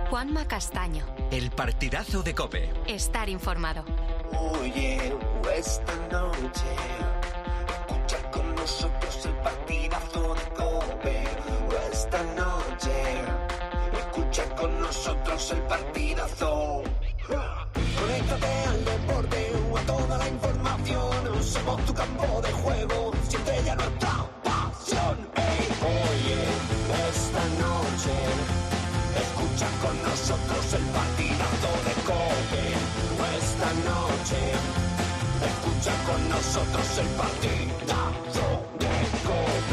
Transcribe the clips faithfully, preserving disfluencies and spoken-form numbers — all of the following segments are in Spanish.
Juanma Castaño. El partidazo de COPE. Estar informado. Oye, esta noche escucha con nosotros el partidazo de COPE. Esta noche escucha con nosotros el partidazo. Conéctate al deporte o a toda la información. Somos tu campo de juego, siempre ya nuestra pasión. Hey, oye, esta noche escucha con nosotros el partidazo de COPE. Esta noche escucha con nosotros el partidazo de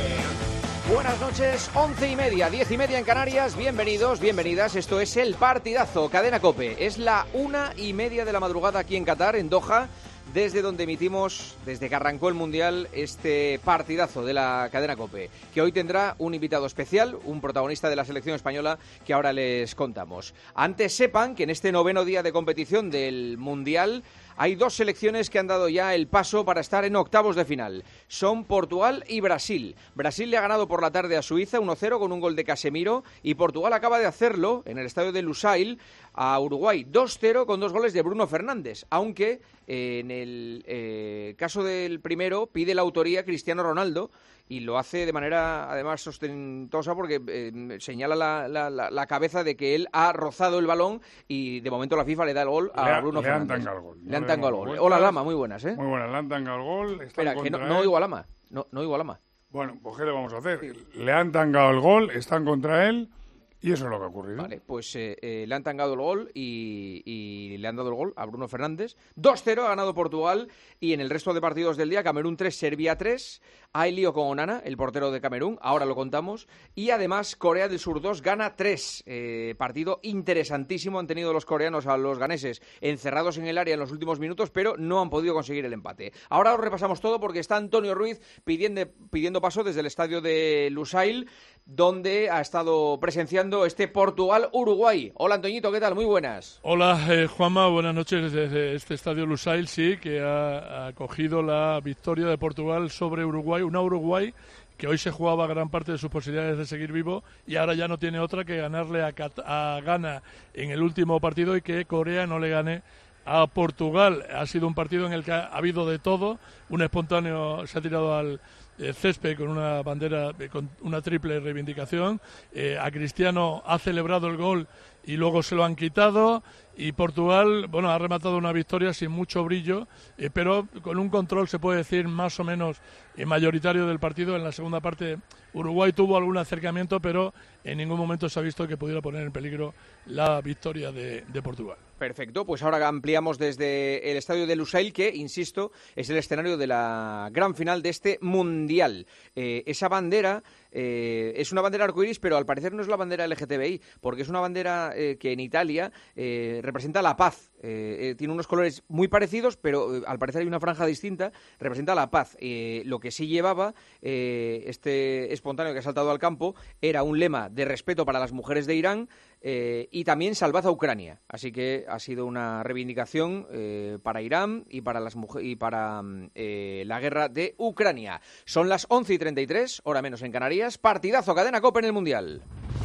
COPE. Buenas noches, once y media, diez y media en Canarias. Bienvenidos, bienvenidas. Esto es el partidazo, Cadena COPE. Es la una y media de la madrugada aquí en Qatar, en Doha, desde donde emitimos, desde que arrancó el Mundial, este partidazo de la Cadena COPE, que hoy tendrá un invitado especial, un protagonista de la selección española que ahora les contamos. Antes sepan que en este noveno día de competición del Mundial hay dos selecciones que han dado ya el paso para estar en octavos de final. Son Portugal y Brasil. Brasil le ha ganado por la tarde a Suiza uno cero con un gol de Casemiro, y Portugal acaba de hacerlo en el estadio de Lusail a Uruguay dos cero con dos goles de Bruno Fernández, aunque eh, en el eh, caso del primero pide la autoría Cristiano Ronaldo, y lo hace de manera además ostentosa porque eh, señala la, la, la, la cabeza de que él ha rozado el balón, y de momento la FIFA le da el gol a le ha, Bruno le Fernández. Han tangado el gol. Le han tangado el gol. Hola Lama, muy buenas, ¿eh? Muy buenas, le han tangado el gol. Espera, que no, no oigo a Lama. No, no oigo a Lama. Bueno, pues ¿qué le vamos a hacer? Sí. Le han tangado el gol, están contra él, y eso es lo que ha ocurrido. Vale, pues eh, eh, le han tangado el gol y, y le han dado el gol a Bruno Fernández. dos cero ha ganado Portugal, y en el resto de partidos del día, Camerún tres, Serbia tres. Hay lío con Onana, el portero de Camerún, ahora lo contamos. Y además Corea del Sur dos, Ghana tres. Eh, partido interesantísimo. Han tenido los coreanos a los ganeses encerrados en el área en los últimos minutos, pero no han podido conseguir el empate. Ahora os repasamos todo porque está Antonio Ruiz pidiendo, pidiendo paso desde el estadio de Lusail, donde ha estado presenciando este Portugal-Uruguay. Hola Antoñito, ¿qué tal? Muy buenas. Hola eh, Juanma, buenas noches desde este estadio Lusail, sí, que ha acogido la victoria de Portugal sobre Uruguay, una Uruguay que hoy se jugaba gran parte de sus posibilidades de seguir vivo, y ahora ya no tiene otra que ganarle a, Cat- a Ghana en el último partido y que Corea no le gane a Portugal. Ha sido un partido en el que ha habido de todo. Un espontáneo se ha tirado al eh, césped con una bandera, eh, con una triple reivindicación. Eh, a Cristiano ha celebrado el gol y luego se lo han quitado. Y Portugal, bueno, ha rematado una victoria sin mucho brillo, eh, pero con un control, se puede decir, más o menos eh, mayoritario del partido. En la segunda parte Uruguay tuvo algún acercamiento, pero en ningún momento se ha visto que pudiera poner en peligro la victoria de, de Portugal. Perfecto, pues ahora ampliamos desde el estadio de Lusail, que, insisto, es el escenario de la gran final de este Mundial. Eh, esa bandera eh, es una bandera arcoiris, pero al parecer no es la bandera L G T B I, porque es una bandera eh, que en Italia eh, representa la paz. Eh, eh, tiene unos colores muy parecidos, pero eh, al parecer hay una franja distinta, representa la paz. Eh, lo que sí llevaba eh, este espontáneo que ha saltado al campo era un lema de respeto para las mujeres de Irán, eh, y también salvad a Ucrania. Así que ha sido una reivindicación eh, para Irán y para las mujeres y para eh, la guerra de Ucrania. Son las once y treinta y tres, hora menos en Canarias. Partidazo, Cadena COPE en el Mundial.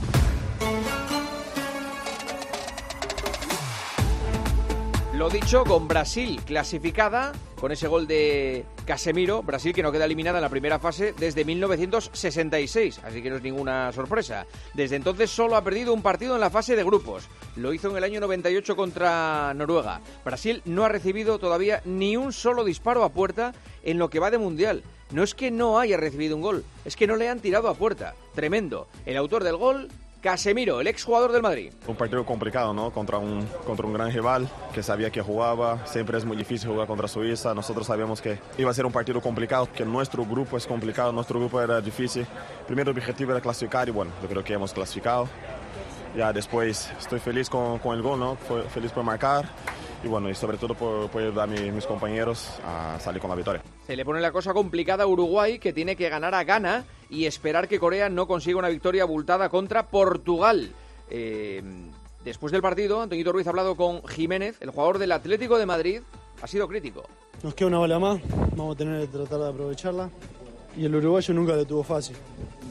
Lo dicho, con Brasil clasificada, con ese gol de Casemiro. Brasil que no queda eliminada en la primera fase desde mil novecientos sesenta y seis, así que no es ninguna sorpresa. Desde entonces solo ha perdido un partido en la fase de grupos. Lo hizo en el año noventa y ocho contra Noruega. Brasil no ha recibido todavía ni un solo disparo a puerta en lo que va de Mundial. No es que no haya recibido un gol, es que no le han tirado a puerta. Tremendo. El autor del gol, Casemiro, el exjugador del Madrid. Un partido complicado, ¿no? Contra un, contra un gran rival que sabía que jugaba. Siempre es muy difícil jugar contra Suiza. Nosotros sabíamos que iba a ser un partido complicado, que nuestro grupo es complicado, nuestro grupo era difícil. Primero el objetivo era clasificar y bueno, yo creo que hemos clasificado. Ya después estoy feliz con, con el gol, ¿no? Fue feliz por marcar. Y bueno, y sobre todo por, por ayudar a mi, mis compañeros a salir con la victoria. Se le pone la cosa complicada a Uruguay, que tiene que ganar a Ghana y esperar que Corea no consiga una victoria abultada contra Portugal. Eh, después del partido, Antoñito Ruiz ha hablado con Jiménez, el jugador del Atlético de Madrid. Ha sido crítico. Nos queda una bola más, vamos a tener que tratar de aprovecharla. Y el uruguayo nunca lo tuvo fácil.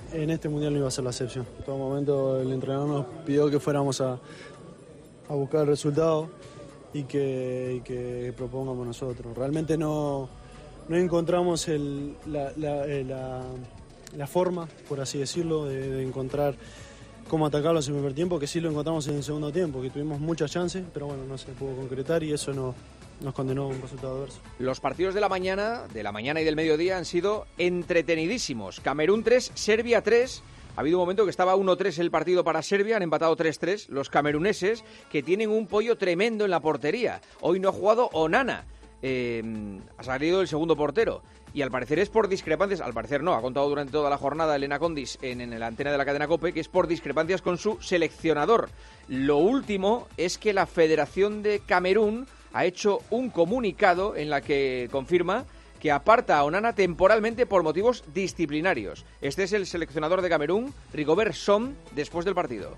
en este mundial no iba a ser la excepción. En todo momento el entrenador nos pidió que fuéramos a, a buscar el resultado y que, y que propongamos nosotros. Realmente no, no encontramos el, la, la, la, la forma, por así decirlo, de, de encontrar cómo atacarlos en el primer tiempo, que sí lo encontramos en el segundo tiempo, que tuvimos muchas chances, pero bueno, no se pudo concretar y eso no, nos condenó a un resultado adverso. Los partidos de la mañana, de la mañana y del mediodía han sido entretenidísimos. Camerún tres, Serbia tres. Ha habido un momento que estaba uno tres el partido para Serbia, han empatado tres tres. Los cameruneses, que tienen un pollo tremendo en la portería. Hoy no ha jugado Onana, eh, ha salido el segundo portero. Y al parecer es por discrepancias, al parecer no, ha contado durante toda la jornada Elena Condis en, en la antena de la cadena COPE, que es por discrepancias con su seleccionador. Lo último es que la Federación de Camerún ha hecho un comunicado en la que confirma que aparta a Onana temporalmente por motivos disciplinarios. Este es el seleccionador de Camerún, Rigobert Song, después del partido.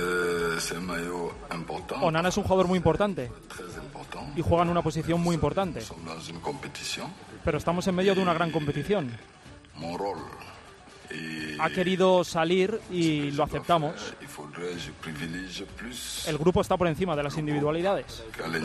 Onana es un jugador muy importante y juega en una posición muy importante, pero estamos en medio de una gran competición. Ha querido salir y lo aceptamos. El grupo está por encima de las individualidades.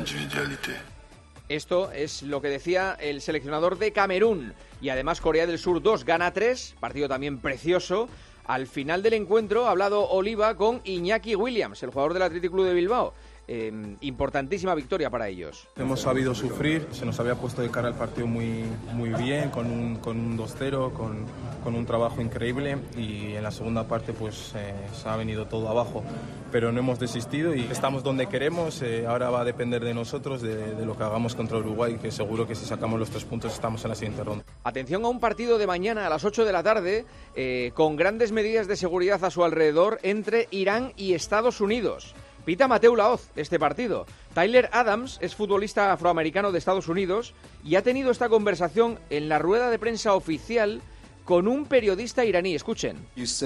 Esto es lo que decía el seleccionador de Camerún. Y además Corea del Sur dos gana tres, partido también precioso. Al final del encuentro ha hablado Oliva con Iñaki Williams, el jugador del Athletic Club de Bilbao. Eh, importantísima victoria para ellos. Hemos sabido sufrir, se nos había puesto de cara al partido muy, muy bien, con un, con un dos cero, con, con un trabajo increíble, y en la segunda parte pues eh, se ha venido todo abajo, pero no hemos desistido y estamos donde queremos. Eh, ahora va a depender de nosotros, de, de lo que hagamos contra Uruguay, que seguro que si sacamos los tres puntos estamos en la siguiente ronda. Atención a un partido de mañana a las ocho de la tarde, eh, con grandes medidas de seguridad a su alrededor, entre Irán y Estados Unidos. Pita Mateu Laoz este partido. Tyler Adams es futbolista afroamericano de Estados Unidos y ha tenido esta conversación en la rueda de prensa oficial con un periodista iraní. Escuchen.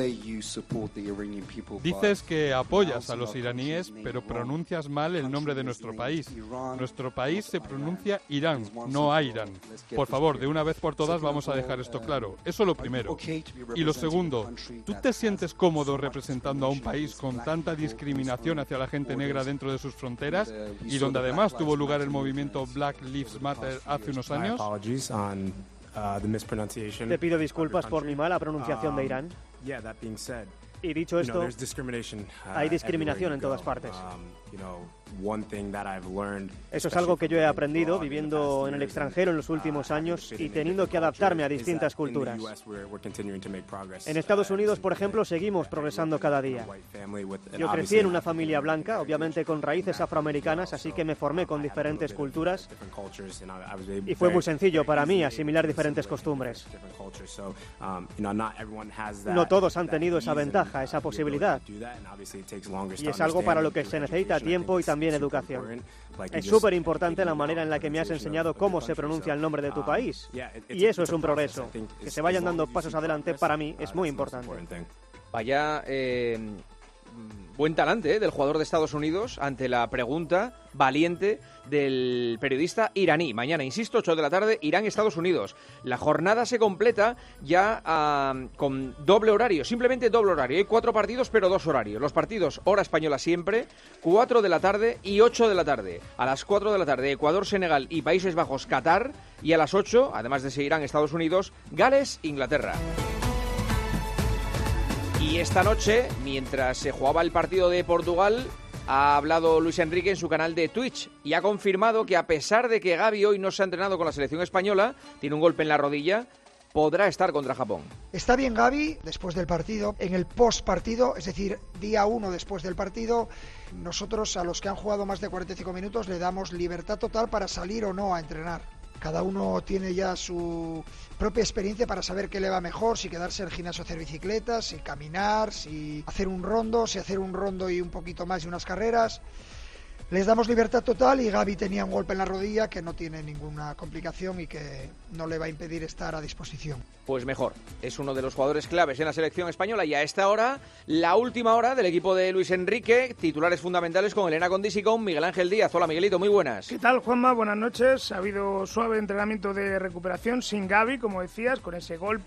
Dices que apoyas a los iraníes, pero pronuncias mal el nombre de nuestro país. Nuestro país se pronuncia Irán, no Irán. Por favor, de una vez por todas vamos a dejar esto claro. Eso lo primero. Y lo segundo, ¿tú te sientes cómodo representando a un país con tanta discriminación hacia la gente negra dentro de sus fronteras y donde además tuvo lugar el movimiento Black Lives Matter hace unos años? Te pido disculpas por mi mala pronunciación de Irán. Y dicho esto, hay discriminación en todas partes. Eso es algo que yo he aprendido viviendo en el extranjero en los últimos años y teniendo que adaptarme a distintas culturas. En Estados Unidos, por ejemplo, seguimos progresando cada día. Yo crecí en una familia blanca, obviamente con raíces afroamericanas, así que me formé con diferentes culturas y fue muy sencillo para mí asimilar diferentes costumbres. No todos han tenido esa ventaja, esa posibilidad. Y es algo para lo que se necesita tiempo y también educación. Es súper importante la manera en la que me has enseñado cómo se pronuncia el nombre de tu país. Y eso es un progreso. Que se vayan dando pasos adelante para mí es muy importante. Vaya eh, buen talante ¿eh? del jugador de Estados Unidos ante la pregunta valiente del periodista iraní. Mañana, insisto, ocho de la tarde, Irán-Estados Unidos. La jornada se completa ya uh, con doble horario, simplemente doble horario. Hay cuatro partidos, pero dos horarios. Los partidos, hora española siempre, cuatro de la tarde y ocho de la tarde. A las cuatro de la tarde, Ecuador, Senegal y Países Bajos, Qatar. Y a las ocho, además de ese Irán-Estados Unidos, Gales, Inglaterra. Y esta noche, mientras se jugaba el partido de Portugal, ha hablado Luis Enrique en su canal de Twitch y ha confirmado que a pesar de que Gavi hoy no se ha entrenado con la selección española, tiene un golpe en la rodilla, podrá estar contra Japón. Está bien Gavi después del partido, en el post partido, es decir, día uno después del partido, nosotros a los que han jugado más de cuarenta y cinco minutos le damos libertad total para salir o no a entrenar. Cada uno tiene ya su propia experiencia para saber qué le va mejor, si quedarse en el gimnasio a hacer bicicletas, si caminar, si hacer un rondo, si hacer un rondo y un poquito más y unas carreras. Les damos libertad total y Gavi tenía un golpe en la rodilla que no tiene ninguna complicación y que no le va a impedir estar a disposición. Pues mejor, es uno de los jugadores claves en la selección española y a esta hora, la última hora del equipo de Luis Enrique, titulares fundamentales con Elena Condis y con Miguel Ángel Díaz. Hola Miguelito, muy buenas. ¿Qué tal Juanma? Buenas noches. Ha habido suave entrenamiento de recuperación sin Gavi, como decías, con ese golpe.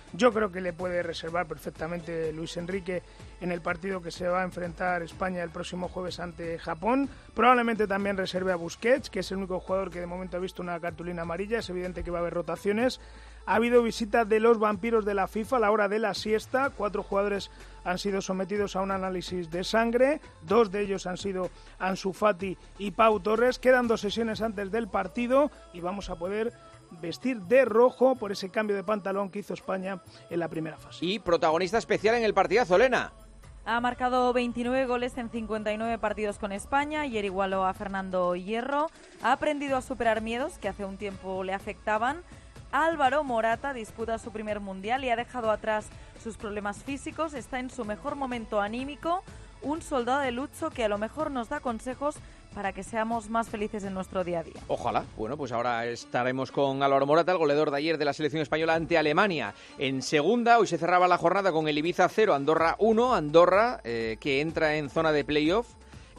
Yo creo que le puede reservar perfectamente Luis Enrique en el partido que se va a enfrentar España el próximo jueves ante Japón. Probablemente también reserve a Busquets, que es el único jugador que de momento ha visto una cartulina amarilla. Es evidente que va a haber rotaciones. Ha habido visita de los vampiros de la FIFA a la hora de la siesta. Cuatro jugadores han sido sometidos a un análisis de sangre. Dos de ellos han sido Ansu Fati y Pau Torres. Quedan dos sesiones antes del partido y vamos a poder vestir de rojo por ese cambio de pantalón que hizo España en la primera fase. Y protagonista especial en el partidazo, Elena. Ha marcado veintinueve goles en cincuenta y nueve partidos con España. Ayer igualó a Fernando Hierro. Ha aprendido a superar miedos que hace un tiempo le afectaban. Álvaro Morata disputa su primer mundial y ha dejado atrás sus problemas físicos. Está en su mejor momento anímico. Un soldado de lucho que a lo mejor nos da consejos para que seamos más felices en nuestro día a día. Ojalá. Bueno, pues ahora estaremos con Álvaro Morata, el goleador de ayer de la selección española ante Alemania. En segunda, hoy se cerraba la jornada con el Ibiza cero, Andorra uno. Andorra eh, que entra en zona de playoff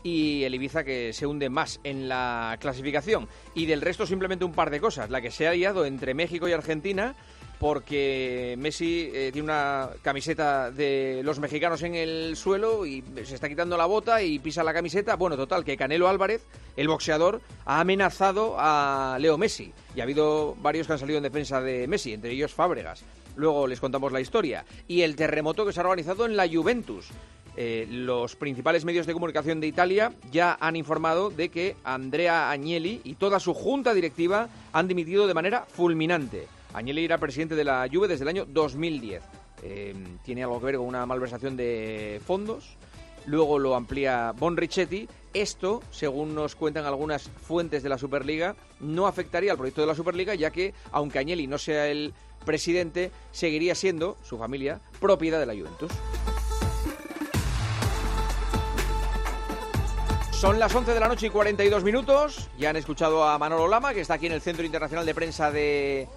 y el Ibiza que se hunde más en la clasificación. Y del resto simplemente un par de cosas. La que se ha liado entre México y Argentina, porque Messi eh, tiene una camiseta de los mexicanos en el suelo y se está quitando la bota y pisa la camiseta. Bueno, total, que Canelo Álvarez, el boxeador, ha amenazado a Leo Messi. Y ha habido varios que han salido en defensa de Messi, entre ellos Fábregas. Luego les contamos la historia. Y el terremoto que se ha organizado en la Juventus. Eh, los principales medios de comunicación de Italia ya han informado de que Andrea Agnelli y toda su junta directiva han dimitido de manera fulminante. Agnelli era presidente de la Juve desde el año dos mil diez. Eh, tiene algo que ver con una malversación de fondos. Luego lo amplía Bon Richetti. Esto, según nos cuentan algunas fuentes de la Superliga, no afectaría al proyecto de la Superliga, ya que, aunque Agnelli no sea el presidente, seguiría siendo, su familia, propiedad de la Juventus. Son las once de la noche y cuarenta y dos minutos. Ya han escuchado a Manolo Lama, que está aquí en el Centro Internacional de Prensa de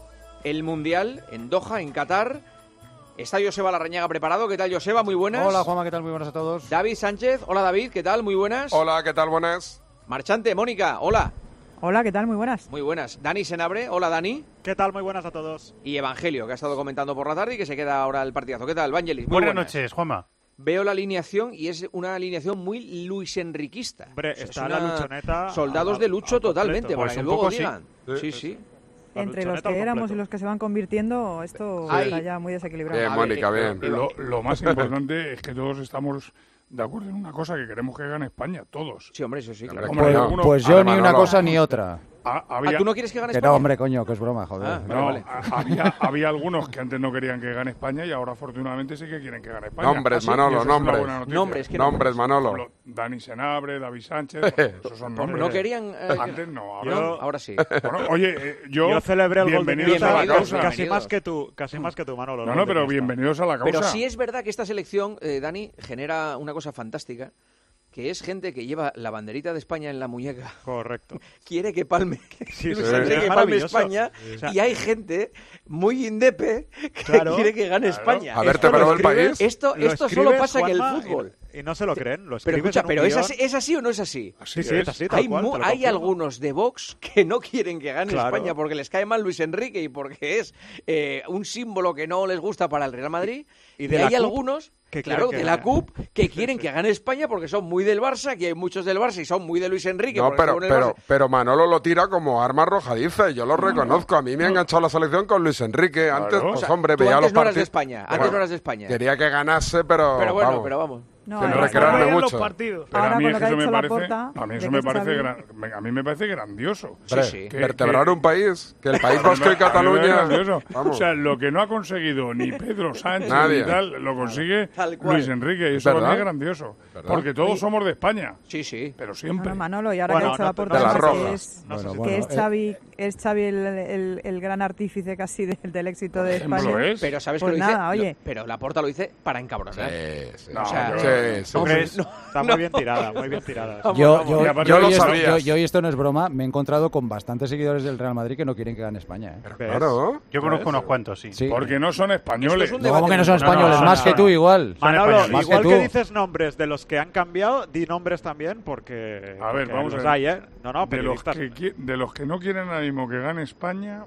el Mundial, en Doha, en Qatar. Está Joseba Larrañaga preparado. ¿Qué tal, Joseba? Muy buenas. Hola, Juanma, ¿qué tal? Muy buenas a todos. David Sánchez. Hola, David. ¿Qué tal? Muy buenas. Hola, ¿qué tal? Buenas. Marchante, Mónica. Hola. Hola, ¿qué tal? Muy buenas. Muy buenas. Dani Senabre. Hola, Dani. ¿Qué tal? Muy buenas a todos. Y Evangelio, que ha estado comentando por la tarde y que se queda ahora el partidazo. ¿Qué tal, Vangelis? Muy buenas, buenas noches, Juanma. Veo la alineación y es una alineación muy Luis Enriquista. Hombre, o sea, está la luchoneta. Soldados a, de Lucho a, a totalmente, para pues que luego digan. Sí, sí. sí. Entre los que éramos y los que se van convirtiendo, esto sí. está ya muy desequilibrado. Bien, Mónica, bien. Lo, lo más importante es que todos estamos de acuerdo en una cosa, que queremos que gane España, todos. Sí, hombre, eso sí, claro. Hombre, pues, algunos, pues yo ni una no cosa ni otra. Ah, había... ¿Ah, ¿Tú no quieres que gane que España? No, hombre, coño, que es broma, joder. Ah, no, vale, vale. Había, había algunos que antes no querían que gane España y ahora afortunadamente sí que quieren que gane España. Nombres, Manolo, nombres. Nombres, ¿qué nombres, Manolo. Ejemplo, Dani Senabre, David Sánchez, esos son nombres. No querían... Eh, antes no, ahora, yo, ahora sí. Bueno, oye, eh, yo... Yo celebré el gol de bienvenidos a la causa. Casi más que tú, casi más que tú, Manolo. No, no, pero bienvenidos a la causa. Pero sí es verdad que esta selección, eh, Dani, genera una cosa fantástica, que es gente que lleva la banderita de España en la muñeca. Correcto. Quiere que palme, sí, sí, quiere sí. que palme España, o sea, y hay gente muy indepe que claro, quiere que gane claro. España. A ver, te paró el país. Esto, esto solo pasa en el fútbol. Y, y no se lo creen, lo Pero escucha, pero ¿es así, ¿es así o no es así? Así sí, es así, tal hay cual, mu- hay algunos de Vox que no quieren que gane claro. España porque les cae mal Luis Enrique y porque es eh, un símbolo que no les gusta para el Real Madrid. Y, de y hay C U P, algunos... Que claro, que de la C U P, que quieren que gane España porque son muy del Barça, que hay muchos del Barça y son muy de Luis Enrique. No, pero, pero, pero Manolo lo tira como arma arrojadiza, yo lo reconozco. A mí me ha enganchado la selección con Luis Enrique. Antes, claro. pues o sea, hombre, veía antes los no partidos. Eras de España, antes bueno, no eras de España. Quería que ganase, pero. Pero bueno, vamos. pero vamos. No, que no recrearme mucho. Pero ahora a mí con lo es que ha eso dicho me parece, Laporta, a mí eso me parece gran, a mí me parece grandioso. Sí, sí. Que, vertebrar que, un país, que el País Vasco y Cataluña. O sea, lo que no ha conseguido ni Pedro Sánchez ni tal, lo consigue Luis Enrique y eso para mí es grandioso, ¿verdad? Porque todos sí. somos de España. Sí, sí, pero siempre. No, Manolo, y ahora bueno, que ha dicho no, Laporta la que es, no sé si que es Xavi, es Xavi el, el, el gran artífice casi del, del éxito de España. Es. Pero sabes pues que lo nada, dice, oye. Lo, pero Laporta lo dice para encabronar. Sí, sí. No, o sea, no, sí, sí. ¿Tú crees? No, está muy bien tirada, muy bien tirada. Yo, yo, yo, yo, lo y esto, yo, sabías. yo, y esto no es broma, me he encontrado con bastantes seguidores del Real Madrid que no quieren que gane España. ¿eh? Claro. Yo conozco unos cuantos, sí. sí. Porque no son españoles. No, ¿cómo que no son españoles? No, más no, que no. tú, igual. Manolo, más igual que, que tú. dices nombres de los que han cambiado, di nombres también porque. A ver, porque vamos los a ver. hay, ¿eh? No, no, de los, periodistas. que, de los que no quieren ahora mismo que gane España,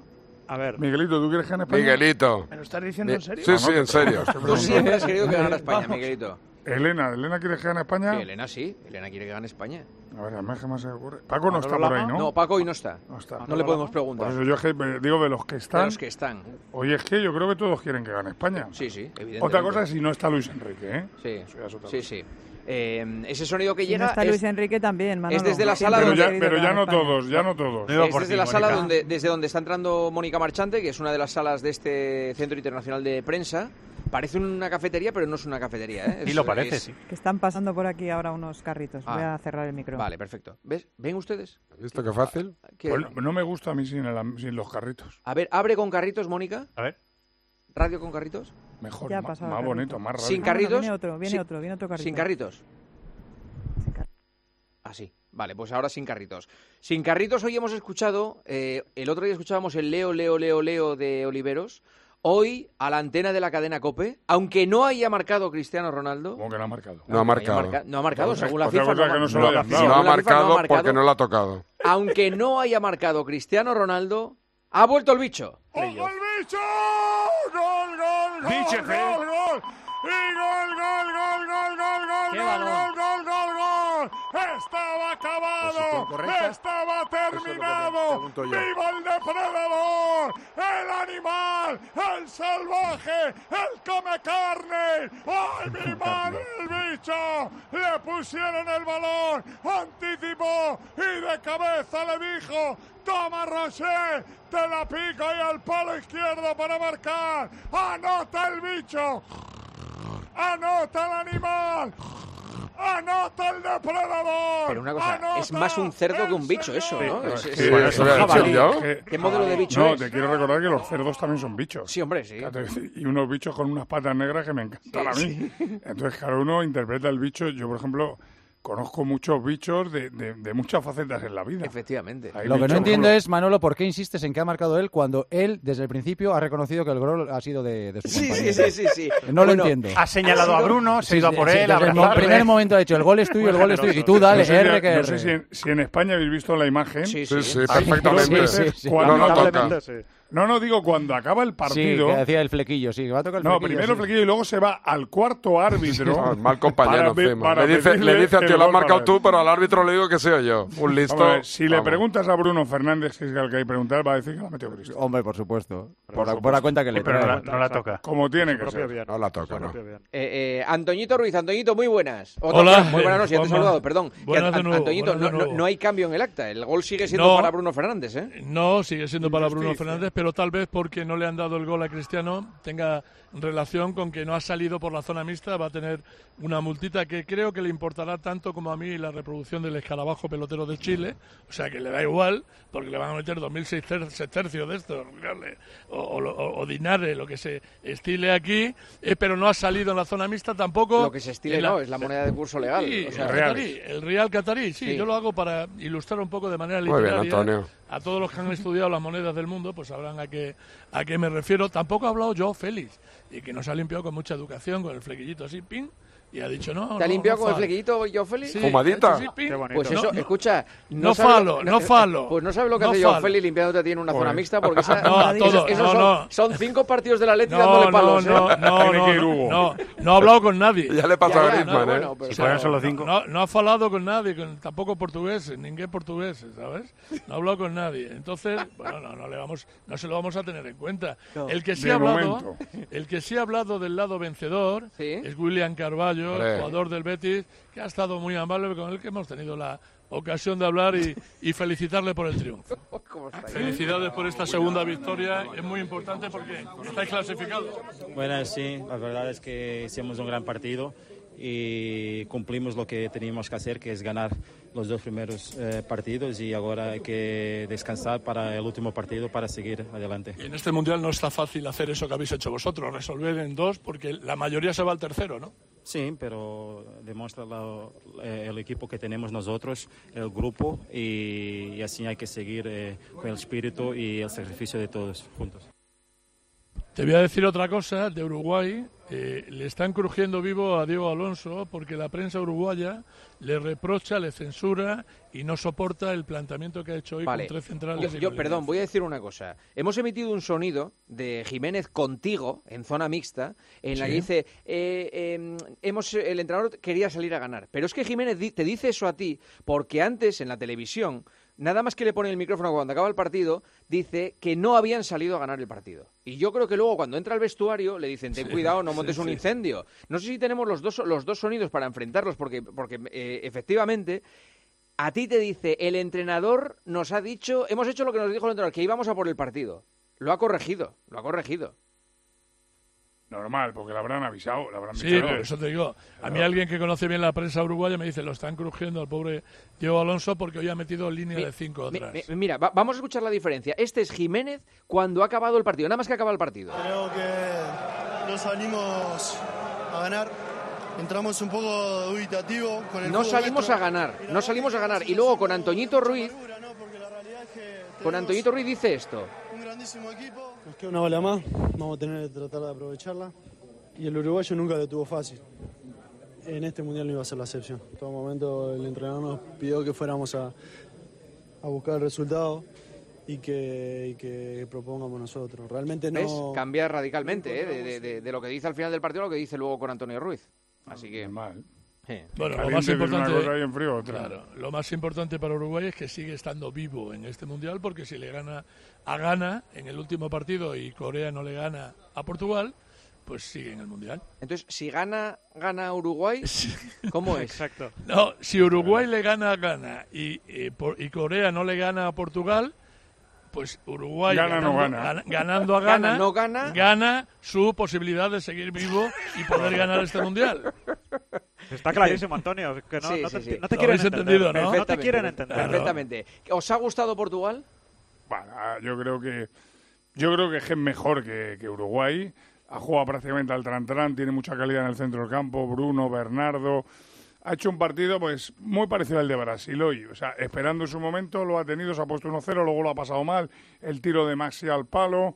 A ver. Miguelito, ¿tú quieres que gane España? Miguelito. ¿Me lo estás diciendo en serio? Sí, sí, en serio. Tú siempre has querido que gane España, Miguelito. Elena, ¿Elena quiere que gane España? Sí, Elena sí. Elena quiere que gane España. A ver, a mí jamás se me ocurre. Paco no está por ahí, ¿no? No, Paco hoy no está. No está. No le podemos preguntar. Por eso yo es que digo de los que están. De los que están. Oye, es que yo creo que todos quieren que gane España. Sí, sí, evidentemente. Otra cosa es si no está Luis Enrique, ¿eh? Sí, sí, sí. Eh, ese sonido que si llega no está es, Luis Enrique también, Manolo. es desde la sala pero donde... Ya, pero ya no todos, ya no todos. Es desde la sala donde, desde donde está entrando Mónica Marchante, que es una de las salas de este Centro Internacional de Prensa. Parece una cafetería, pero no es una cafetería, ¿eh? Y es, lo parece, es... sí. Que están pasando por aquí ahora unos carritos. Ah. Voy a cerrar el micro. Vale, perfecto. ¿Ves? ¿Ven ustedes? ¿Has visto qué fácil? ¿Qué? Pues no me gusta a mí sin, el, sin los carritos. A ver, abre con carritos, Mónica. A ver. ¿Radio con carritos? Mejor, Ya ha ma- pasado más el bonito, carrito. más radio. ¿Sin Ah, carritos? no, viene otro, viene Sí. otro, viene otro carrito. ¿Sin carritos? Ah, sí. Vale, pues ahora sin carritos. Sin carritos hoy hemos escuchado, eh, el otro día escuchábamos el Leo, Leo, Leo, Leo de Oliveros. Hoy, a la antena de la cadena COPE, aunque no haya marcado Cristiano Ronaldo... ¿Cómo que no ha marcado? No ha marcado. marca- no ha marcado, Otra- según la otra FIFA. cosa No, que no ha- se lo hayan según dado. No ha la FIFA marcado no ha marcado. porque no lo ha tocado. Aunque no haya marcado Cristiano Ronaldo, ha vuelto el bicho. ¡Ojo el bicho! ¡Gol, gol, gol! Bicho, ¡Gol, gol! ¡Y gol, gol, gol, gol, gol, gol, ¡Qué gol, balón! gol, gol, gol, gol! ¡Estaba acabado! Posición correcta. ¡Estaba Eso es lo que terminado! pregunto yo. ¡Viva el depredador! ¡El animal! ¡El salvaje! ¡El come carne! ¡Ay, mi madre, el bicho! Le pusieron el balón, anticipó y de cabeza le dijo: toma, Rocher, te la pico y al palo izquierdo para marcar. ¡Anota el bicho! ¡Anota el animal! ¡Anota el depredador! Pero una cosa, ¡Anota es más un cerdo que un bicho eso, ¿no? Sí, Es- es es- que- Bueno, eso lo he dicho yo. que- ¿Qué modelo de bicho No, es? te quiero recordar que los cerdos también son bichos. Sí, hombre, sí. Y unos bichos con unas patas negras que me encantan a mí. Entonces, cada uno interpreta el bicho. Yo, por ejemplo, conozco muchos bichos de, de, de muchas facetas en la vida. Efectivamente. Hay Lo que bichos, no entiendo por ejemplo, es, Manolo, ¿por qué insistes en que ha marcado él cuando él, desde el principio, ha reconocido que el gol ha sido de, de su Sí, compañero? sí, sí, sí. No lo Bueno, entiendo. Ha señalado a Bruno, se ha ido a por Sí, él, desde a el abrazarle. primer momento ha dicho, el gol es tuyo, el gol es tuyo. Y tú no dale, sé, si- R que no R. sé si en, si en España habéis visto la imagen. Sí, Sí, sí. sí, Hay perfectamente. dos veces Sí, sí. cuando- No lo toca. Lamentablemente, sí. No, no, digo cuando acaba el Sí, partido. que hacía el flequillo, sí, que va a tocar el No, flequillo. primero el sí. flequillo y luego se va al cuarto árbitro. Ah, mal compañero para pe- encima. para Le dice, pedirle le dice a el tío, lo has gol marcado para tú, él. pero al árbitro le digo que soy yo. Un listo. Hombre, si le Vamos. preguntas a Bruno Fernández, que es el que hay que preguntar, va a decir que la ha metido Cristo. Hombre, por supuesto. Por, la, supuesto. por la cuenta que le Sí, pero trae. no la, no la toca. Como tiene que Propio ser. bien. No la toca, Su no. propio bien. Eh, eh, Antoñito Ruiz, Antoñito, muy buenas. Otra- Hola, bueno, muy buenas, no, ya te he Juanma. saludado, perdón. Que Buenas An- de nuevo, Antoñito, buenas de no, no- nuevo. no hay cambio en el acta. El gol sigue siendo No. para Bruno Fernández, ¿eh? No, sigue siendo para Bruno Injusticia. Fernández, pero tal vez porque no le han dado el gol a Cristiano tenga relación con que no ha salido por la zona mixta, va a tener una multita que creo que le importará tanto como a mí la reproducción del escarabajo pelotero de Chile, o sea que le da igual, porque le van a meter dos mil seis tercios de esto, o, o, o, o dinare, lo que se estile aquí, eh, pero no ha salido en la zona mixta tampoco. Lo que se estile en la- no, es la moneda de curso legal. Sí, o sea, el, catarí, el real catarí, sí, Sí. yo lo hago para ilustrar un poco de manera Muy bien, literaria. Antonio. A todos los que han estudiado las monedas del mundo, pues sabrán a qué, a qué me refiero. Tampoco ha hablado yo, Félix, y que nos ha limpiado con mucha educación, con el flequillito así, ping, y ha dicho no. ¿Te ha no, limpiado no con el fal. flequillito yo, Félix? Sí, Fumadita. ha hecho así, ping. Qué bonito. Pues eso, No, no. escucha, No sabe lo- falo, no falo. Pues no sabe lo que No hace yo, falo. Félix, limpiándote a ti en una zona Joder. mixta, porque esa- No, a esos- todos, esos no, son, no. son cinco partidos de la Leti No, dándole no, palos. ¿eh? no, no, Tiene no, que ir no, Hugo. no, no ha hablado con nadie. Ya le pasa Ya, a ya, Griezmann, no, ¿eh? bueno, pero- Si fueran solo cinco. No, no ha falado con nadie, con- tampoco portugués, ningún portugués, ¿sabes? No ha hablado con nadie. Entonces, bueno, no, no le vamos, no se lo vamos a tener en cuenta. El que sí De ha hablado, momento. el que sí ha hablado del lado vencedor Sí. es William Carballo, Hombre. el jugador del Betis, que ha estado muy amable con el que hemos tenido la ocasión de hablar y, y felicitarle por el triunfo. ¿Cómo está? Felicidades por esta segunda victoria, es muy importante porque estáis clasificados. Bueno, sí, la verdad es que hicimos un gran partido y cumplimos lo que teníamos que hacer, que es ganar los dos primeros eh, partidos, y ahora hay que descansar para el último partido para seguir adelante. Y en este mundial no está fácil hacer eso que habéis hecho vosotros, resolver en dos, porque la mayoría se va al tercero, ¿no? Sí, pero demuestra la- eh, el equipo que tenemos nosotros, el grupo, y, y así hay que seguir eh, con el espíritu y el sacrificio de todos juntos. Te voy a decir otra cosa de Uruguay. Eh, le están crujiendo vivo a Diego Alonso porque la prensa uruguaya le reprocha, le censura y no soporta el planteamiento que ha hecho hoy vale. con tres centrales. Yo, yo perdón, voy a decir una cosa. Hemos emitido un sonido de Jiménez contigo en zona mixta en la Sí. que dice eh, eh, hemos el entrenador quería salir a ganar. Pero es que Jiménez di- te dice eso a ti porque antes en la televisión, nada más que le pone el micrófono cuando acaba el partido, dice que no habían salido a ganar el partido. Y yo creo que luego cuando entra al vestuario le dicen, ten Sí, cuidado, no montes sí, un sí. incendio. No sé si tenemos los dos, los dos sonidos para enfrentarlos porque, porque eh, efectivamente a ti te dice, el entrenador nos ha dicho, hemos hecho lo que nos dijo el entrenador, que íbamos a por el partido. Lo ha corregido, lo ha corregido. Normal, porque le habrán avisado. Le habrán Sí, avisado. por eso te digo. A mí alguien que conoce bien la prensa uruguaya me dice, lo están crujiendo al pobre Diego Alonso porque hoy ha metido línea Mi- de cinco mi- atrás. mi- mira, va- vamos a escuchar la diferencia. Este es Jiménez cuando ha acabado el partido, nada más que acaba el partido. Creo que no salimos a ganar. Entramos un poco dubitativo con el No juego salimos nuestro. a ganar, no salimos a ganar. Y luego con Antoñito Ruiz, con Antoñito Ruiz dice esto. Un grandísimo equipo. Nos queda una bola más, vamos a tener que tratar de aprovecharla. Y el uruguayo nunca lo tuvo fácil. En este mundial no iba a ser la excepción. En todo momento el entrenador nos pidió que fuéramos a, a buscar el resultado y que, y que propongamos nosotros. Realmente no... ¿Ves? Cambia radicalmente, ¿eh? de, de- de- de lo que dice al final del partido a lo que dice luego con Antonio Ruiz. Así que... Mal. Bueno, lo Caliente más de una importante, cosa y en frío otra. claro, lo más importante para Uruguay es que sigue estando vivo en este mundial porque si le gana a Ghana en el último partido y Corea no le gana a Portugal, pues sigue en el mundial. Entonces, si gana gana Uruguay, ¿cómo es? Exacto. No, si Uruguay le gana a Ghana y, y, por- y Corea no le gana a Portugal, pues Uruguay Gana, ganando, no gana. gana- ganando a Gana, Ghana, no gana. gana su posibilidad de seguir vivo y poder ganar este mundial. Está clarísimo, Antonio. Que no, Sí, no sí, te, sí. no te Lo quieren habéis entender. entendido, ¿no? No te Perfectamente, quieren entender. Perfectamente. ¿Os ha gustado Portugal? Bueno, yo creo que yo creo que es mejor que, que Uruguay. Ha jugado prácticamente al tran-tran, tiene mucha calidad en el centro del campo. Bruno, Bernardo. Ha hecho un partido pues muy parecido al de Brasil hoy. O sea, esperando su momento, lo ha tenido, se ha puesto uno cero, luego lo ha pasado mal. El tiro de Maxi al palo.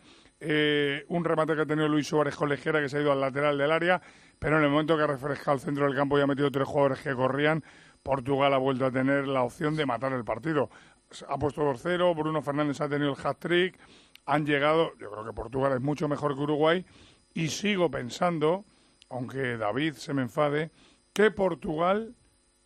Eh, un remate que ha tenido Luis Suárez Colejera que se ha ido al lateral del área. Pero en el momento que ha refrescado el centro del campo y ha metido tres jugadores que corrían, Portugal ha vuelto a tener la opción de matar el partido. Ha puesto dos cero, Bruno Fernández ha tenido el hat-trick, han llegado, yo creo que Portugal es mucho mejor que Uruguay, y sigo pensando, aunque David se me enfade, que Portugal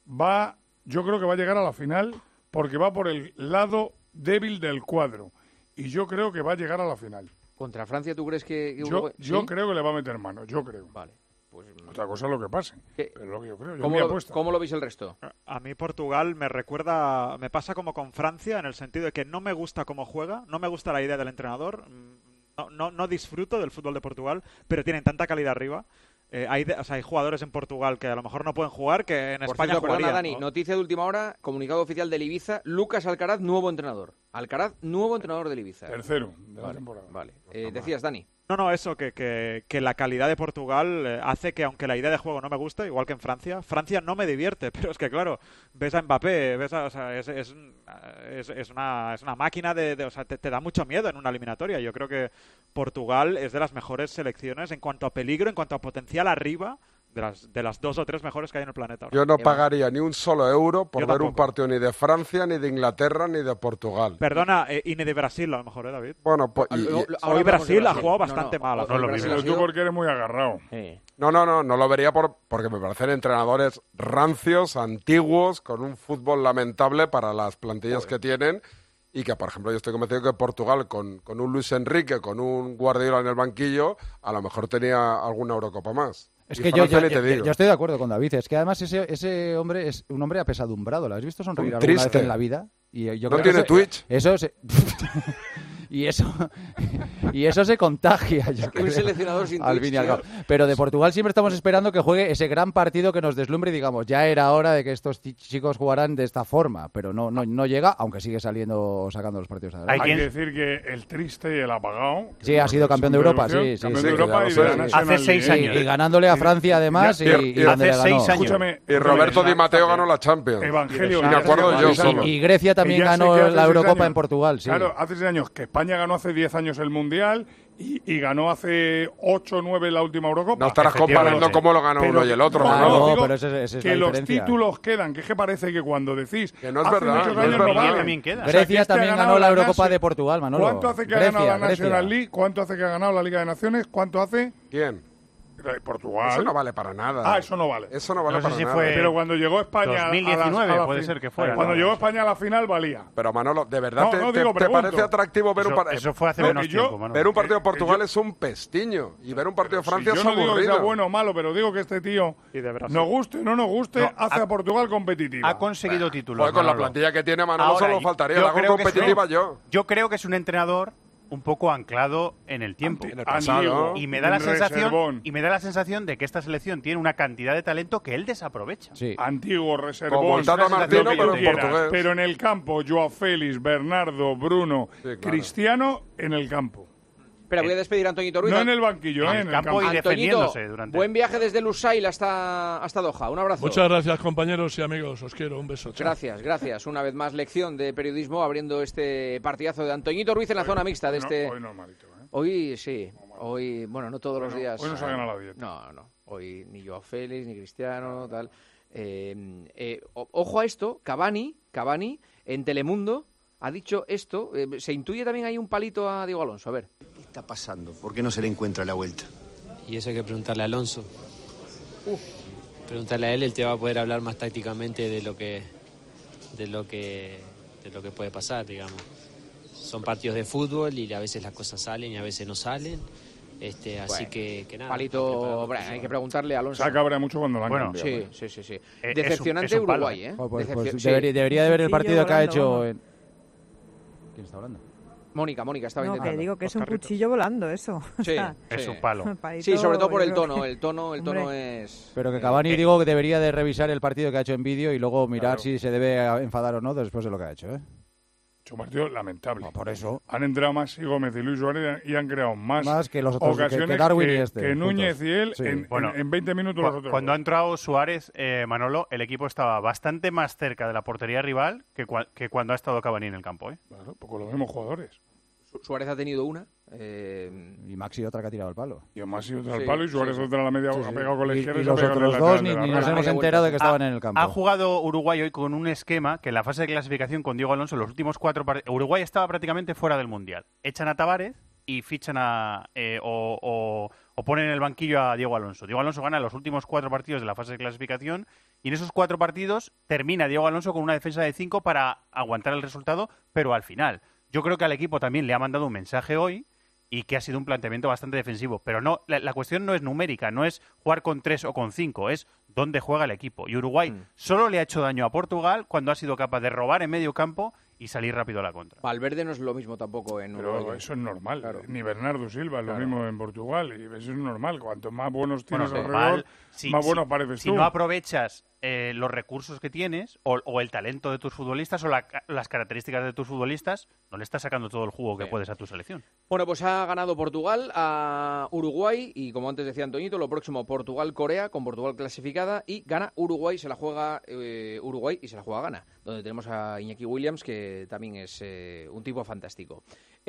va, yo creo que va a llegar a la final porque va por el lado débil del cuadro, y yo creo que va a llegar a la final. ¿Contra Francia tú crees que, que Yo, Uruguay...? yo ¿Sí? creo que le va a meter mano, yo creo. Vale. Pues, Otra cosa es lo que pase, ¿Qué? pero lo que yo creo, yo ¿Cómo, mi lo, apuesta. ¿Cómo lo veis el resto? A mí Portugal me recuerda, me pasa como con Francia en el sentido de que no me gusta cómo juega, no me gusta la idea del entrenador, no, no, no disfruto del fútbol de Portugal, pero tienen tanta calidad arriba. Eh, hay, de- o sea, hay jugadores en Portugal que a lo mejor no pueden jugar que en Por España cierto, perdona, jugarían, Dani, ¿no? noticia de última hora, comunicado oficial del Ibiza, Lucas Alcaraz, nuevo entrenador. Alcaraz, nuevo entrenador del Ibiza. Tercero de la Vale, temporada. Vale. Eh, decías, Dani. No, no, eso, que, que, que la calidad de Portugal eh, hace que aunque la idea de juego no me guste, igual que en Francia, Francia no me divierte, pero es que claro, ves a Mbappé, ves a, o sea, es, es, es, es una, es una máquina de, de- o sea, te, te da mucho miedo en una eliminatoria. Yo creo que Portugal es de las mejores selecciones en cuanto a peligro, en cuanto a potencial arriba, de las, de las dos o tres mejores que hay en el planeta ahora. Yo no pagaría ni un solo euro por Yo ver un tampoco. partido ni de Francia, ni de Inglaterra, ni de Portugal. Perdona, eh, y ni de Brasil a lo mejor, ¿eh, David? Bueno, pues... y- y- Hoy Brasil ha jugado bastante mal. No lo Brasil vi, ha tú sido- porque eres muy agarrado. No, no, no, no lo vería por, porque me parecen entrenadores rancios, antiguos, con un fútbol lamentable para las plantillas que tienen y que, por ejemplo, yo estoy convencido que Portugal, con, con un Luis Enrique, con un Guardiola en el banquillo, a lo mejor tenía alguna Eurocopa más. Es Y que yo, Francia yo, ni te yo- digo. yo estoy de acuerdo con David. Es que además ese, ese hombre es un hombre apesadumbrado. ¿Lo has visto sonreír Un alguna vez triste. en la vida? Y yo ¿No creo que tiene eso- Twitch? Eso se... y eso y eso se contagia, yo Un creo, seleccionador sin al Twitch, fin y al tío. cabo. Pero de Portugal siempre estamos esperando que juegue ese gran partido que nos deslumbre y digamos, ya era hora de que estos chi- chicos jugaran de esta forma, pero no no, no llega, aunque sigue saliendo sacando los partidos adelante. Hay que decir que el triste y el apagado... que Sí, ha sido es campeón de un Europa, deducción, sí, sí, campeón sí, de que Europa ya y lo de la sé. National Hace seis League. años. Y ganándole a Francia, además, y- y donde le ganó. Escúchame, Y Roberto Di Matteo ganó la Champions. Evangelio, Y me acuerdo yo solo. Y Grecia también Que ya sé ganó que hace la seis Eurocopa años- en Portugal, sí. Claro, hace seis años que España ganó hace diez años el Mundial, Y, y ganó hace ocho o nueve la última Eurocopa. No estarás comparando cómo lo ganó pero, uno y el otro. No, no, no, digo pero esa es, esa es que la los diferencia. títulos quedan, que es que parece que cuando decís que no es hace verdad, muchos no años es no verdad. valen. También queda. O sea, Grecia que este también ha ganó la Eurocopa Nation- de Portugal, Manolo. ¿Cuánto hace que ha Grecia, ganado la Grecia. National League? ¿Cuánto hace que ha ganado la Liga de Naciones? ¿Cuánto hace? ¿Quién? Portugal. Eso no vale para nada. Ah, eso no vale. Eso no vale No sé para si nada. fue Pero cuando llegó España dos mil a la- diecinueve a la puede fin- ser que fuera. Cuando No, llegó no. España a la final valía. Pero Manolo, ¿de verdad No, te, no, te- digo, te pregunto. parece atractivo ver un Eso- partido? eso fue hace menos tiempo, Manolo. Ver un partido de Que- Portugal que yo- es un pestiño. Y ver un partido de Si Francia yo es no digo que aburrido. sea bueno o malo, pero digo que este tío, nos guste o no nos guste, No, hace ha- a Portugal competitiva. Ha conseguido títulos. Joder, con la Manolo. plantilla que tiene Manolo Ahora, solo faltaría. yo La hago creo que es competitiva un- yo. Yo creo que es un entrenador un poco anclado en el tiempo. En el pasado. Y me da la sensación reservón. y me da la sensación de que esta selección tiene una cantidad de talento que él desaprovecha. Antiguo, reservón, Como el Tata lo que Martino, tú pero en quieras. portugués. Pero en el campo, Joao Félix, Bernardo, Bruno, claro. Cristiano en el campo. Espera, voy a despedir a Antoñito Ruiz. No en el banquillo, eh, en el campo. Antoñito, buen viaje desde Lusail hasta, hasta Doha. Un abrazo. Muchas gracias, compañeros y amigos. Os quiero. Un beso. Chao. Gracias, gracias. Una vez más, lección de periodismo abriendo este partidazo de Antoñito Ruiz en la zona mixta de Hoy no- este. hoy normalito, ¿eh? Hoy sí, hoy, bueno, no todos Hoy los no- días. hoy no se ha ganado la dieta. No, no. Hoy ni Joao Félix, ni Cristiano, tal. Eh, eh, o- ojo a esto, Cavani, Cavani en Telemundo ha dicho esto. Eh, se intuye también ahí un palito a Diego Alonso. A ver. ¿Qué está pasando? ¿Por qué no se le encuentra la vuelta? Y eso hay que preguntarle a Alonso. Preguntarle a él, él te va a poder hablar más tácticamente de lo que de lo que de lo que puede pasar, digamos. Son partidos de fútbol y a veces las cosas salen y a veces no salen. Este, así Bueno, que, que nada. Palito, bueno, hay que preguntarle a Alonso. Se cabrea mucho cuando lo han Bueno, cambiado, sí, ¿eh? sí, sí, sí. Eh, es un- Decepcionante es un palo, Uruguay, ¿eh? Oh, pues- pues Decepcio- sí. debería, debería de ver el Sí, partido yo que ha volando, hecho. vamos. En... ¿Quién está hablando? Mónica, Mónica estaba No, intentando. que digo que es un cuchillo volando eso. O Sí, sea, sí. palito, Sí, sobre todo por yo el creo tono. que- El tono, el tono Hombre. es. Pero que Cavani, digo, que debería de revisar el partido que ha hecho en vídeo y luego mirar si se debe a- enfadar o no después de lo que ha hecho, ¿eh? Es un partido lamentable. por eso. Han entrado Maxi Gómez y Luis Suárez y han creado más, Más que los otros, que- que ocasiones Darwin y que, este, que Núñez juntos. y él Sí. en, Bueno, en, en veinte minutos Cu- los otros. Cuando ha entrado Suárez, eh, Manolo, el equipo estaba bastante más cerca de la portería rival que, cua- que cuando ha estado Cavani en el campo. ¿eh? Claro, pues con los mismos jugadores. Su- Suárez ha tenido una. eh, Y Maxi otra que ha tirado el palo. Y Maxi otra al Sí, palo y Suárez sí, sí. otra a la media, Sí, ha sí. pegado con la Y- izquierda y se ha los pegado en otros el dos lateral ni- de la ni red. nos hemos enterado de que estaban en el campo. Ha jugado Uruguay hoy con un esquema que en la fase de clasificación con Diego Alonso, los últimos cuatro partidos, Uruguay estaba prácticamente fuera del Mundial. Echan a Tavares y fichan a eh, o, o- o ponen en el banquillo a Diego Alonso. Diego Alonso gana los últimos cuatro partidos de la fase de clasificación y en esos cuatro partidos termina Diego Alonso con una defensa de cinco para aguantar el resultado, pero al final. Yo creo que al equipo también le ha mandado un mensaje hoy y que ha sido un planteamiento bastante defensivo. Pero no, la, la cuestión no es numérica, no es jugar con tres o con cinco, es dónde juega el equipo. Y Uruguay Mm. solo le ha hecho daño a Portugal cuando ha sido capaz de robar en medio campo y salir rápido a la contra. Valverde no es lo mismo tampoco en Pero Uruguay. eso es normal. Claro. Ni Bernardo Silva es Claro. lo mismo en Portugal. Y eso es normal. Cuanto más buenos tienes Bueno, alrededor, normal, si- más si- buenos pareces si tú. no aprovechas eh, los recursos que tienes o, o el talento de tus futbolistas o la- las características de tus futbolistas, no le estás sacando todo el jugo que Sí. puedes a tu selección. Bueno, pues ha ganado Portugal a Uruguay y como antes decía Antoñito, lo próximo Portugal-Corea con Portugal clasificada y gana Uruguay, se la juega eh, Uruguay y se la juega gana, donde tenemos a Iñaki Williams que también es eh, un tipo fantástico.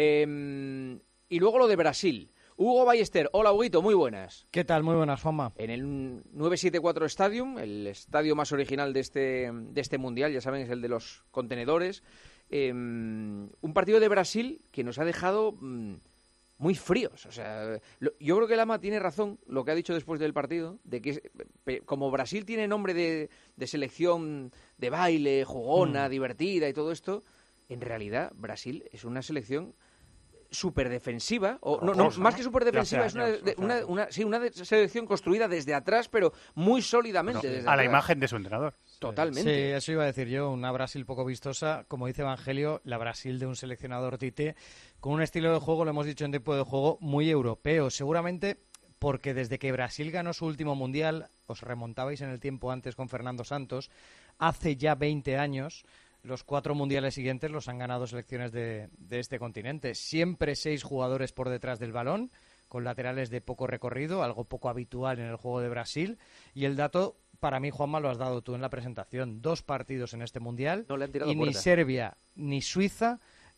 Eh, y luego lo de Brasil. Hugo Ballester, hola Huguito, muy buenas. ¿Qué tal? Muy buenas, Juanma. En el novecientos setenta y cuatro Stadium, el estadio más original de este, de este mundial, ya saben, es el de los contenedores. Eh, un partido de Brasil que nos ha dejado mm, muy fríos. O sea, lo- yo creo que Lama tiene razón lo que ha dicho después del partido, de que es- pe- como Brasil tiene nombre de, de selección de baile, jugona, Mm. divertida y todo esto, en realidad Brasil es una selección súper defensiva, o no, no, Rocosa, más ¿no? que súper defensiva, Ya es sea, una, ya, de- o sea, una, una- sí, una de- selección construida desde atrás, pero muy sólidamente. Bueno, desde a la atrás. imagen de su entrenador. Totalmente. Sí, eso iba a decir yo, una Brasil poco vistosa, como dice Evangelio, la Brasil de un seleccionador Tite, con un estilo de juego, lo hemos dicho en tiempo de juego, muy europeo. Seguramente porque desde que Brasil ganó su último mundial, os remontabais en el tiempo antes con Fernando Santos, hace ya veinte años, los cuatro mundiales siguientes los han ganado selecciones de, de este continente. Siempre seis jugadores por detrás del balón, con laterales de poco recorrido, algo poco habitual en el juego de Brasil. Y el dato, para mí, Juanma, lo has dado tú en la presentación. Dos partidos en este mundial No le han tirado y ni puerta. Serbia ni Suiza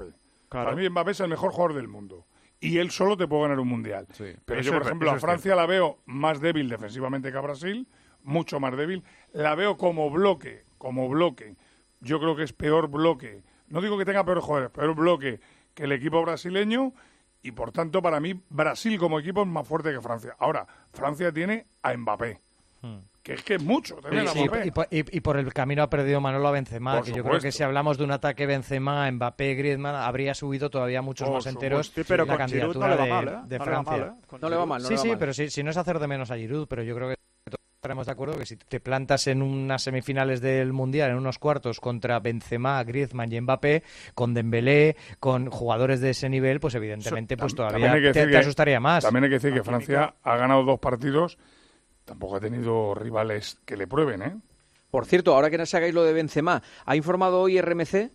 Mbappé. Claro. Para mí Mbappé es el mejor jugador del mundo. Y él solo te puede ganar un mundial. Sí, pero eso yo, por es- ejemplo, eso a es Francia la veo más débil defensivamente que a Brasil, mucho más débil. La veo como bloque, como bloque. Yo creo que es peor bloque. No digo que tenga peores jugadores, peor bloque que el equipo brasileño. y por tanto para mí Brasil como equipo es más fuerte que Francia. Ahora, Francia tiene a Mbappé. Hmm. Que es que es mucho tener sí, a Mbappé. Y por, y, y por el camino ha perdido Manolo a Benzema, por que supuesto. Yo creo que si hablamos de un ataque Benzema, Mbappé, Griezmann, habría subido todavía muchos por más enteros sí, pero la con candidatura no le va de, mal, ¿eh? de no Francia. Le va mal, ¿eh? No le va mal, no sí, le va sí, mal. pero si, si no es hacer de menos a Giroud, pero yo creo que estaremos de acuerdo que si te plantas en unas semifinales del Mundial, en unos cuartos, contra Benzema, Griezmann y Mbappé, con Dembélé, con jugadores de ese nivel, pues evidentemente pues todavía te, te que, asustaría más. También hay que decir que Francia ha ganado dos partidos, tampoco ha tenido rivales que le prueben, ¿eh? Por cierto, ahora que no hagáis lo de Benzema, ha informado hoy R M C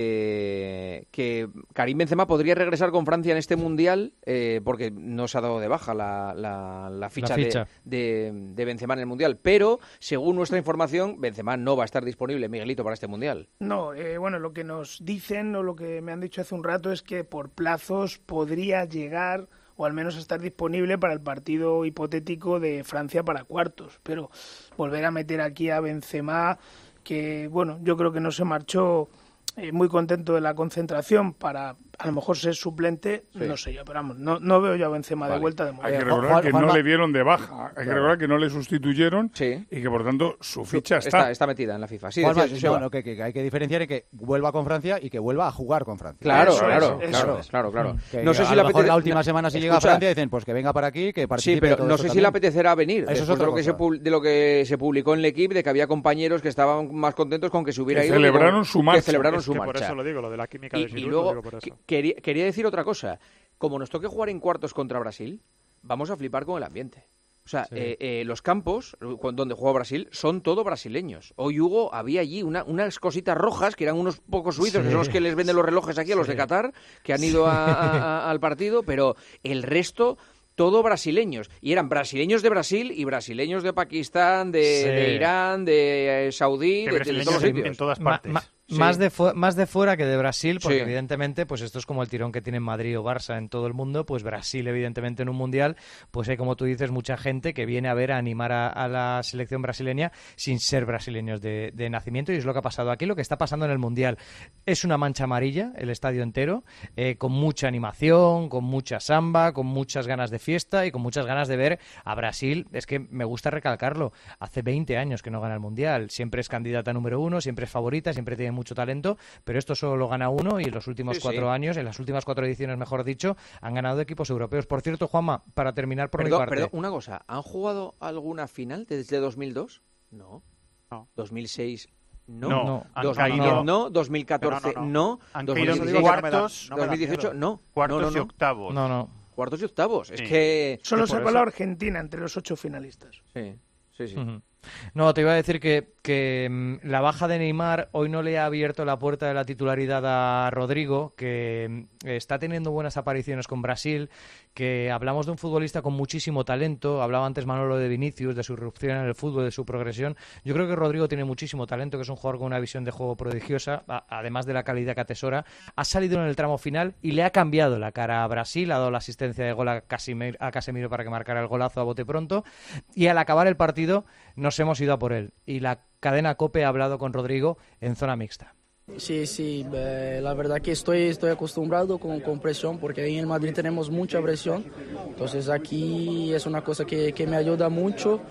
eh, que Karim Benzema podría regresar con Francia en este Mundial eh, porque no se ha dado de baja la, la, la, ficha, la ficha. De, de, de Benzema en el Mundial. Pero, según nuestra información, Benzema no va a estar disponible, Miguelito, para este Mundial. No, eh, bueno, lo que nos dicen o lo que me han dicho hace un rato es que por plazos podría llegar o al menos estar disponible para el partido hipotético de Francia para cuartos. Pero volver a meter aquí a Benzema, que bueno, yo creo que no se marchó eh, muy contento de la concentración para a lo mejor ser suplente, sí. no sé yo, pero vamos, no, no veo yo a Benzema vale. de vuelta de momento. Hay que recordar Juan, que Juan, no Juan, le dieron de baja, hay claro. que recordar que no le sustituyeron sí. y que por tanto su ficha está. Está, está metida en la FIFA. Sí, Juan, decías, no, no, que, que hay que diferenciar en que vuelva con Francia y que vuelva a jugar con Francia. Claro, eso claro, es, claro, eso claro, claro. Que no sé a si lo la mejor apetece... la última semana si Escucha, llega a Francia dicen pues que venga para aquí, que participe. Sí, pero todo no eso sé también. si le apetecerá venir. Eso es otra lo que se pub... de lo que se publicó en el equipo, de que había compañeros que estaban más contentos con que se hubiera que ido. Celebraron su marcha. Que celebraron es su que marcha. Por eso lo digo, lo de la química de y, Giroud, y luego, lo digo por eso. Quería, quería decir otra cosa. Como nos toque jugar en cuartos contra Brasil, vamos a flipar con el ambiente. O sea, sí. eh, eh, los campos donde juega Brasil son todo brasileños. Hoy, Hugo, había allí una, unas cositas rojas que eran unos pocos suizos, sí. que son los que les venden los relojes aquí a los sí. de Qatar, que han ido a, a, a, al partido, pero el resto... todo brasileños, y eran brasileños de Brasil y brasileños de Pakistán, de, sí. de Irán, de eh, Saudí, de, de todos los sitios. En todas partes. Ma, ma, sí. más, de fu más de fuera que de Brasil, porque sí. evidentemente pues esto es como el tirón que tienen Madrid o Barça en todo el mundo, pues Brasil evidentemente en un Mundial, pues hay como tú dices mucha gente que viene a ver, a animar a, a la selección brasileña sin ser brasileños de, de nacimiento, y es lo que ha pasado aquí, lo que está pasando en el Mundial. Es una mancha amarilla el estadio entero, eh, con mucha animación, con mucha samba, con muchas ganas de fiesta y con muchas ganas de ver a Brasil. Es que me gusta recalcarlo, hace veinte años que no gana el Mundial, siempre es candidata número uno, siempre es favorita, siempre tiene mucho talento, pero esto solo lo gana uno, y en los últimos sí, cuatro sí. años, en las últimas cuatro ediciones mejor dicho, han ganado equipos europeos. Por cierto, Juanma, para terminar por perdón, mi parte... Perdón, una cosa, ¿han jugado alguna final desde dos mil dos? No. no. ¿dos mil seis? No. No. dos mil diez caído... no. dos mil catorce no. no, no. no. Han dos mil caído dieciséis, cuartos, dos mil dieciocho no. Cuartos no, no, no. y octavos. No, no. Cuartos y octavos. Sí. Es que... Solo se ha eso... colado Argentina entre los ocho finalistas. Sí, sí, sí. Uh-huh. No, te iba a decir que, que mmm, la baja de Neymar hoy no le ha abierto la puerta de la titularidad a Rodrigo, que mmm, está teniendo buenas apariciones con Brasil, que hablamos de un futbolista con muchísimo talento. Hablaba antes Manolo de Vinicius, de su irrupción en el fútbol, de su progresión. Yo creo que Rodrigo tiene muchísimo talento, que es un jugador con una visión de juego prodigiosa, a, además de la calidad que atesora. Ha salido en el tramo final y le ha cambiado la cara a Brasil, ha dado la asistencia de gol a Casemiro, a Casemiro para que marcara el golazo a bote pronto, y al acabar el partido nos hemos ido a por él. Y la cadena COPE ha hablado con Rodrigo en zona mixta. Sí, sí, eh, la verdad que estoy, estoy acostumbrado con, con presión, porque en el Madrid tenemos mucha presión, entonces aquí es una cosa que, que me ayuda mucho.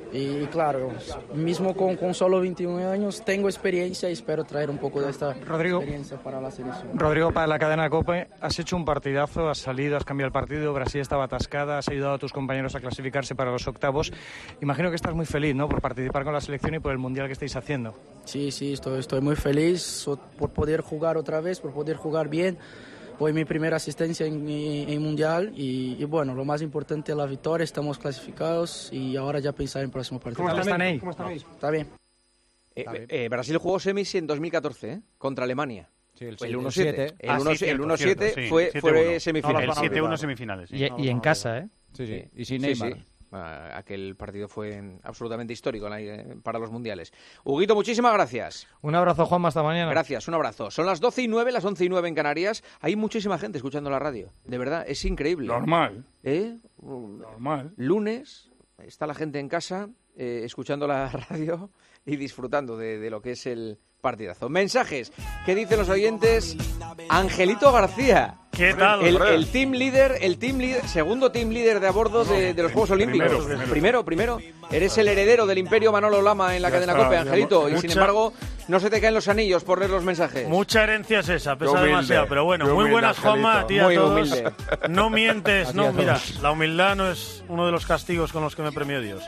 Y claro, mismo con, con solo veintiún años tengo experiencia y espero traer un poco de esta Rodrigo, experiencia para la selección. Rodrigo, para la cadena COPE, has hecho un partidazo, has salido, has cambiado el partido, Brasil estaba atascada, has ayudado a tus compañeros a clasificarse para los octavos. Imagino que estás muy feliz, ¿no?, por participar con la selección y por el Mundial que estáis haciendo. Sí, sí, estoy, estoy muy feliz por poder jugar otra vez, por poder jugar bien. Fue mi primera asistencia en, en, en Mundial y, y bueno, lo más importante es la victoria, estamos clasificados y ahora ya pensar en el próximo partido. ¿Cómo están ahí? ¿Cómo están ahí? Está bien. Eh, eh, Brasil jugó semis en dos mil catorce, ¿eh? Contra Alemania. Sí, el, el uno siete. El uno siete, ah, el uno siete sí, fue, fue semifinal. El siete uno semifinales. Sí. Y, y en casa, ¿eh? Sí, sí. Y sin Neymar. Sí, sí. Aquel partido fue absolutamente histórico para los mundiales. Huguito, muchísimas gracias. Un abrazo, Juanma, hasta mañana. Gracias, un abrazo. Son las doce y nueve, las once y nueve en Canarias. Hay muchísima gente escuchando la radio. De verdad, es increíble. Normal. ¿Eh? Normal. Lunes, está la gente en casa eh, escuchando la radio y disfrutando de, de lo que es el partidazo. Mensajes. ¿Qué dicen los oyentes? Angelito García. ¿Qué tal? El, el team leader, el team leader, segundo team leader de a bordo de, de los Juegos Olímpicos. Primero, primero. primero, primero. Eres el heredero del Imperio Manolo Lama en la Ya cadena está, COPE, ya Angelito. hemos- Y mucha- sin embargo, no se te caen los anillos por leer los mensajes. Mucha herencia es esa, pesa humilde, demasiado. Pero bueno, qué muy humilde, buenas, Juanma, a ti y a Muy todos. humilde. No mientes, A ti no, a mira, todos. la humildad no es uno de los castigos con los que me premió Dios.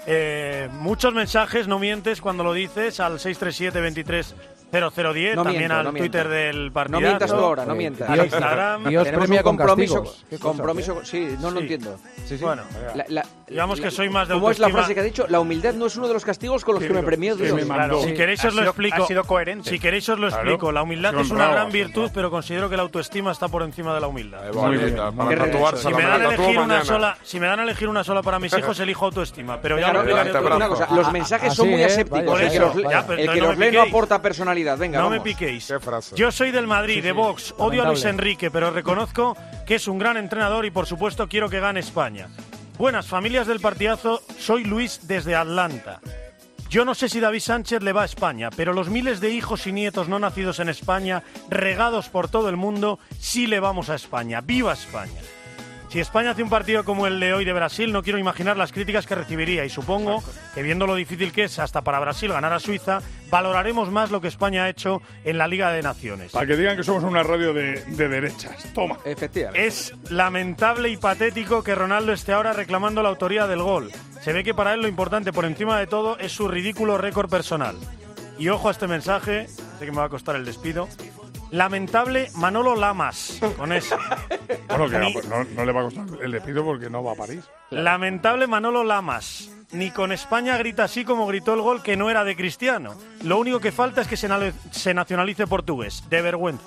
Eh, muchos mensajes, no mientes cuando lo dices, al seis tres siete, veintitrés cero cero diez, No también miento, al no Twitter miento. del No partidazo. mientas tú ahora, no mientas. Al Instagram. Dios Tenemos premia un con compromiso, castigos. ¿Qué cosa, compromiso, sí, no lo Sí. entiendo. Bueno, La- la- digamos la- que soy más de ¿Cómo es la autoestima. frase que ha dicho? La humildad no es uno de los castigos con los que, me premió Dios. Claro, si queréis os lo explico. Ha sido coherente. Si queréis os lo Claro. explico. La humildad Ha es sido una honrado, gran virtud, pero considero que la autoestima está por encima de la humildad. Muy bien, para Qué tatuarse, si la me me dan la a tatúo elegir una mañana. sola, si me dan a elegir una sola para mis hijos, elijo autoestima. Pero ya Venga, lo no, explicaré pero otro una día. cosa, los mensajes son Así, muy ¿eh? asépticos. Por el que eso. los, Ya, pero el entonces que no los me lee no piquéis. aporta personalidad. Venga, No vamos. me piquéis. ¿Qué frase? Yo soy del Madrid, Sí, de sí. Vox. Odio a Luis Lamentable. Enrique, pero reconozco que es un gran entrenador y por supuesto quiero que gane España. Buenas familias del partidazo, soy Luis desde Atlanta. Yo no sé si David Sánchez le va a España, pero los miles de hijos y nietos no nacidos en España, regados por todo el mundo, sí le vamos a España. ¡Viva España! Si España hace un partido como el de hoy de Brasil, no quiero imaginar las críticas que recibiría y supongo que viendo lo difícil que es hasta para Brasil ganar a Suiza, valoraremos más lo que España ha hecho en la Liga de Naciones. Para que digan que somos una radio de, de derechas. Toma. Efectivamente. Es lamentable y patético que Ronaldo esté ahora reclamando la autoría del gol. Se ve que para él lo importante por encima de todo es su ridículo récord personal. Y ojo a este mensaje, sé que me va a costar el despido. Lamentable Manolo Lamas, con ese. Bueno, que Ni- no, no le va a costar el despido porque no va a París. Lamentable Manolo Lamas. Ni con España grita así como gritó el gol que no era de Cristiano. Lo único que falta es que se, nale- se nacionalice portugués. De vergüenza.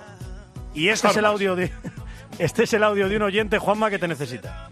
Y este es el audio de este es el audio de un oyente, Juanma, que te necesita.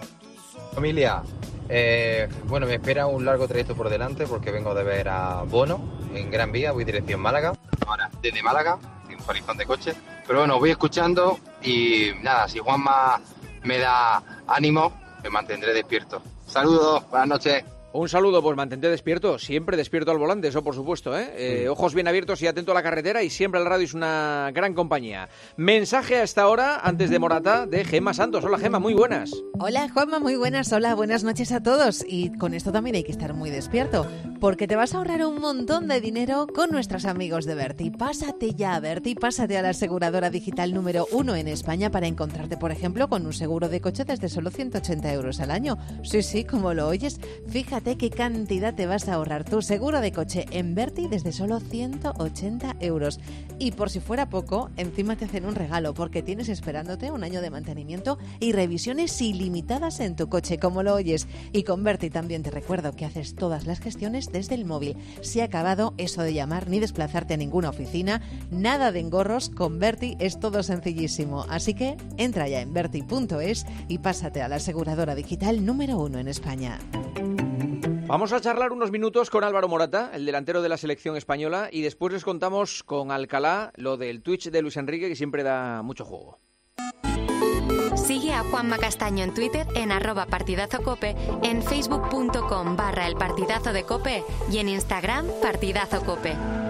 Familia, eh, bueno, me espera un largo trayecto por delante porque vengo de ver a Bono en Gran Vía, voy dirección Málaga. Ahora, desde Málaga, sin horizonte de coche. Pero bueno, voy escuchando y nada, si Juanma me da ánimo, me mantendré despierto. Saludos, buenas noches. Un saludo, pues mantente despierto, siempre despierto al volante, eso por supuesto, ¿eh? Eh, ojos bien abiertos y atento a la carretera y siempre la radio es una gran compañía. Mensaje a esta hora, antes de Morata, de Gemma Santos. Hola Gemma, muy buenas. Hola Juanma, muy buenas, hola, buenas noches a todos. Y con esto también hay que estar muy despierto, porque te vas a ahorrar un montón de dinero con nuestros amigos de Berti. Pásate ya a Berti, pásate a la aseguradora digital número uno en España para encontrarte, por ejemplo, con un seguro de coche desde solo ciento ochenta euros al año. Sí, sí, como lo oyes, fíjate qué cantidad te vas a ahorrar tu seguro de coche en Berti desde solo ciento ochenta euros. Y por si fuera poco, encima te hacen un regalo porque tienes esperándote un año de mantenimiento y revisiones ilimitadas en tu coche, como lo oyes. Y con Berti también te recuerdo que haces todas las gestiones desde el móvil. Se ha acabado eso de llamar ni desplazarte a ninguna oficina, nada de engorros, con Berti es todo sencillísimo. Así que entra ya en berti punto es y pásate a la aseguradora digital número uno en España. Vamos a charlar unos minutos con Álvaro Morata, el delantero de la selección española, y después les contamos con Alcalá lo del Twitch de Luis Enrique, que siempre da mucho juego. Sigue a Juanma Castaño en Twitter en arroba partidazocope, en facebook punto com barra el partidazo de cope y en Instagram partidazocope.